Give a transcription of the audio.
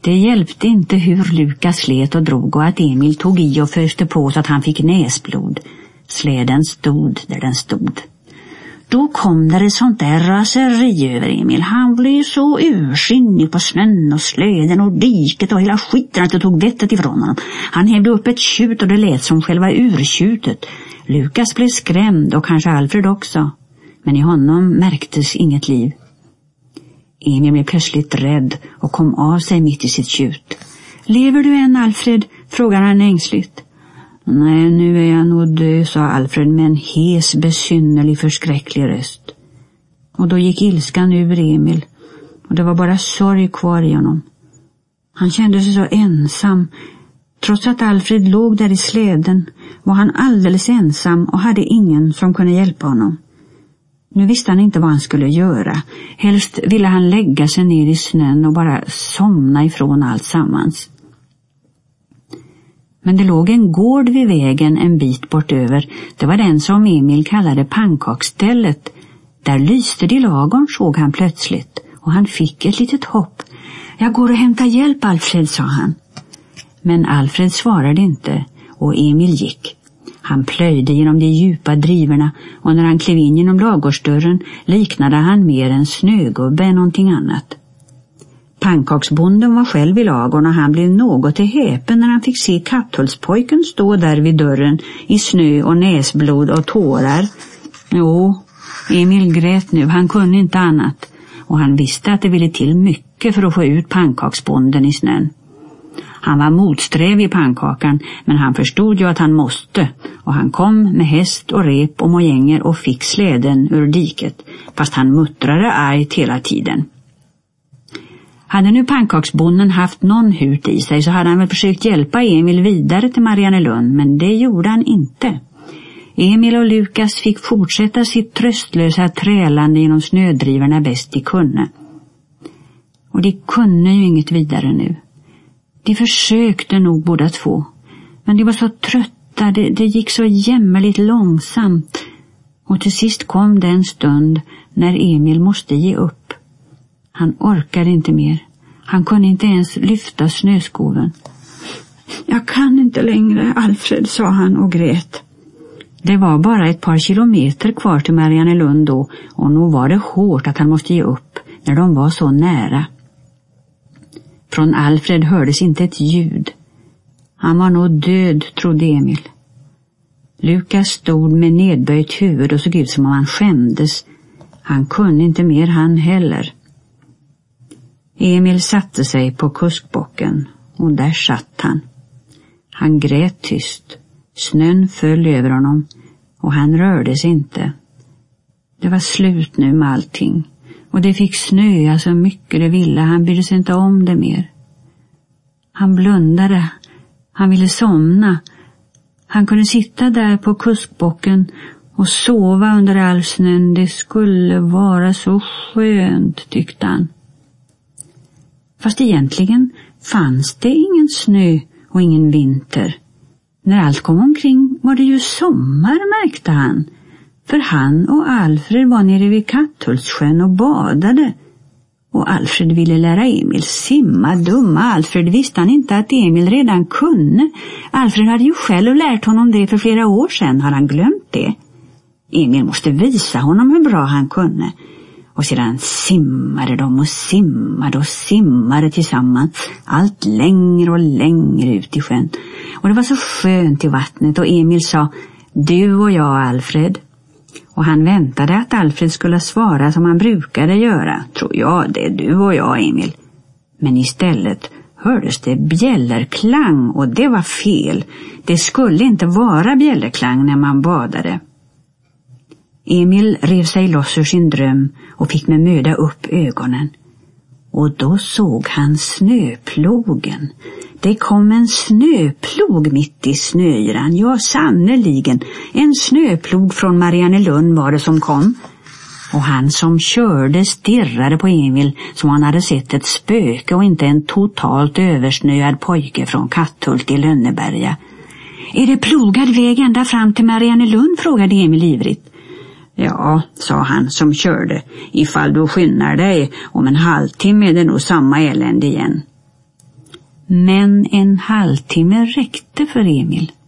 Det hjälpte inte hur Lukas slet och drog och att Emil tog i och föste på så att han fick näsblod. Släden stod där den stod. Då kom det ett sånt där raseri över Emil. Han blev så ursinnig på snön och släden och diket och hela skiten att det tog vettet ifrån honom. Han hävde upp ett tjut och det lät som själva urtjutet. Lukas blev skrämd och kanske Alfred också. Men i honom märktes inget liv. Emil blev plötsligt rädd och kom av sig mitt i sitt tjut. Lever du än, Alfred? Frågade han ängsligt. Nej, nu är jag nog död, sa Alfred med en hes, besynnerlig, förskräcklig röst. Och då gick ilskan ur Emil och det var bara sorg kvar i honom. Han kände sig så ensam. Trots att Alfred låg där i släden var han alldeles ensam och hade ingen som kunde hjälpa honom. Nu visste han inte vad han skulle göra. Helst ville han lägga sig ner i snön och bara somna ifrån allt sammans. Men det låg en gård vid vägen en bit bort över. Det var den som Emil kallade pannkakstället. Där lyste det i lagorn, såg han plötsligt. Och han fick ett litet hopp. Jag går och hämtar hjälp, Alfred, sa han. Men Alfred svarade inte och Emil gick. Han plöjde genom de djupa drivorna och när han klev in genom lagårdsdörren liknade han mer en snögubbe än någonting annat. Pannkaksbonden var själv i lagorn och han blev något till häpen när han fick se Katthultspojken stå där vid dörren i snö och näsblod och tårar. Jo, Emil grät nu, han kunde inte annat och han visste att det ville till mycket för att få ut pannkaksbonden i snön. Han var motsträvig i pannkakan, men han förstod ju att han måste och han kom med häst och rep och mojänger och fick släden ur diket, fast han muttrade argt hela tiden. Hade nu pannkaksbonden haft någon hut i sig så hade han väl försökt hjälpa Emil vidare till Mariannelund, men det gjorde han inte. Emil och Lukas fick fortsätta sitt tröstlösa trälande genom snödrivorna bäst de kunde. Och de kunde ju inget vidare nu. De försökte nog båda två, men de var så trötta, det gick så jämmerligt långsamt. Och till sist kom den stund när Emil måste ge upp. Han orkade inte mer. Han kunde inte ens lyfta snöskoven. Jag kan inte längre, Alfred, sa han och grät. Det var bara ett par kilometer kvar till Mariannelund då, och nog var det hårt att han måste ge upp när de var så nära. Från Alfred hördes inte ett ljud. Han var nog död, trodde Emil. Lukas stod med nedböjt huvud och såg ut som om han skämdes. Han kunde inte mer han heller. Emil satte sig på kuskbocken och där satt han. Han grät tyst. Snön föll över honom och han rörde sig inte. Det var slut nu med allting. Och det fick snöa så mycket det ville. Han brydde sig inte om det mer. Han blundade. Han ville somna. Han kunde sitta där på kuskbocken och sova under all snön. Det skulle vara så skönt, tyckte han. Fast egentligen fanns det ingen snö och ingen vinter. När allt kom omkring var det ju sommar, märkte han. För han och Alfred var nere vid Katthultssjön och badade. Och Alfred ville lära Emil simma. Dumma Alfred, visste han inte att Emil redan kunde. Alfred hade ju själv lärt honom det för flera år sedan. Har han glömt det? Emil måste visa honom hur bra han kunde. Och sedan simmade de och simmade tillsammans. Allt längre och längre ut i sjön. Och det var så skönt i vattnet och Emil sa, du och jag, Alfred. Och han väntade att Alfred skulle svara som han brukade göra. Tror jag det, du och jag, Emil. Men istället hördes det bjällerklang och det var fel. Det skulle inte vara bjällerklang när man badade. Emil rev sig loss ur sin dröm och fick med möda upp ögonen. Och då såg han snöplogen. Det kom en snöplog mitt i snöyran. Ja, sannoliken. En snöplog från Mariannelund var det som kom. Och han som körde stirrade på Emil som han hade sett ett spöke och inte en totalt översnöad pojke från Katthult i Lönneberga. Är det plogad väg ända fram till Mariannelund, frågade Emil ivrigt. Ja, sa han som körde. Ifall du skyndar dig om en halvtimme är det nog samma elände igen. Men en halvtimme räckte för Emil.